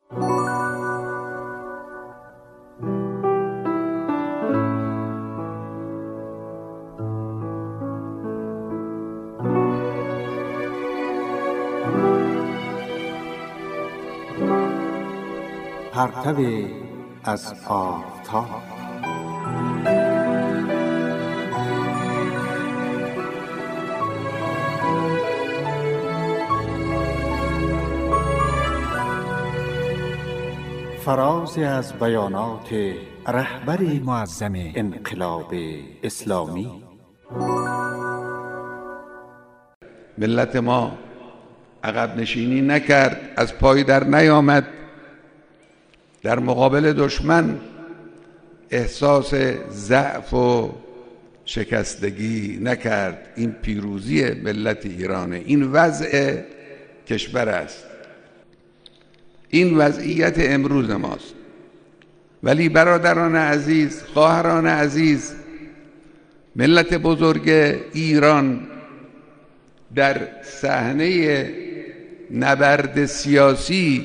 پرتو از آفتاب. فرازی از بیانات رهبر معظم انقلاب اسلامی. ملت ما عقب نشینی نکرد، از پای در نیامد، در مقابل دشمن احساس ضعف و شکستگی نکرد. این پیروزی ملت ایرانه، این وضع کشور است، این وضعیت امروز ماست. ولی برادران عزیز، خواهران عزیز، ملت بزرگ ایران در صحنه نبرد سیاسی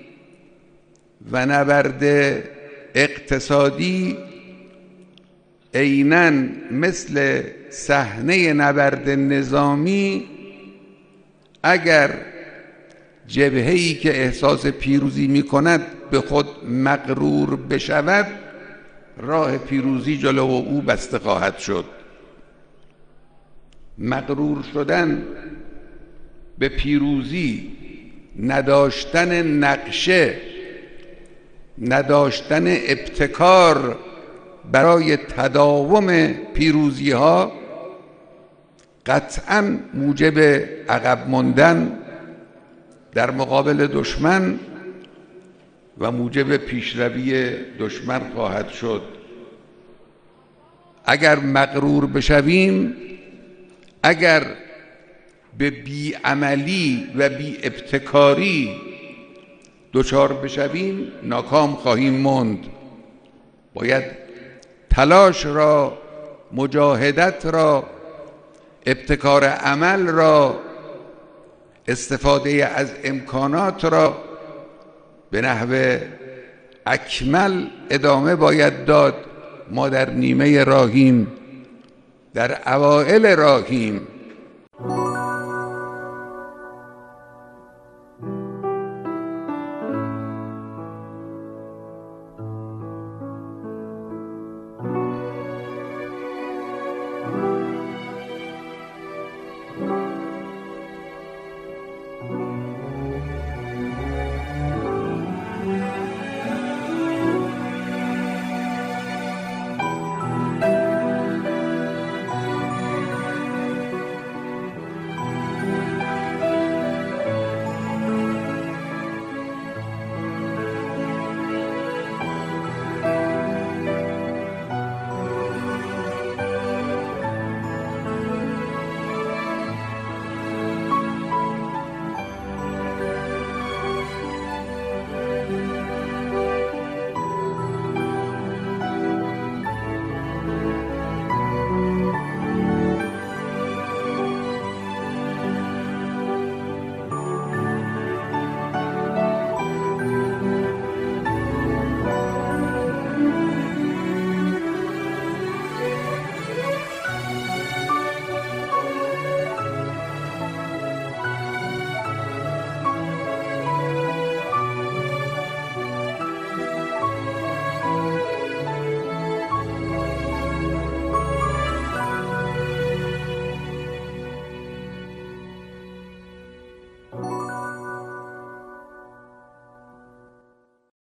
و نبرد اقتصادی عیناً مثل صحنه نبرد نظامی، اگر جبهه‌ای که احساس پیروزی می‌کند به خود مغرور بشود، راه پیروزی جلو او بسته خواهد شد. مغرور شدن به پیروزی، نداشتن نقشه، نداشتن ابتکار برای تداوم پیروزی ها قطعاً موجب عقب ماندن در مقابل دشمن و موجب پیشروی دشمن خواهد شد. اگر مغرور بشویم، اگر به بیعملی و بی ابتکاری دچار بشویم، ناکام خواهیم ماند. باید تلاش را، مجاهدت را، ابتکار عمل را، استفاده از امکانات را به نحو اکمل ادامه باید داد. ما در نیمه راهیم، در اوائل راهیم.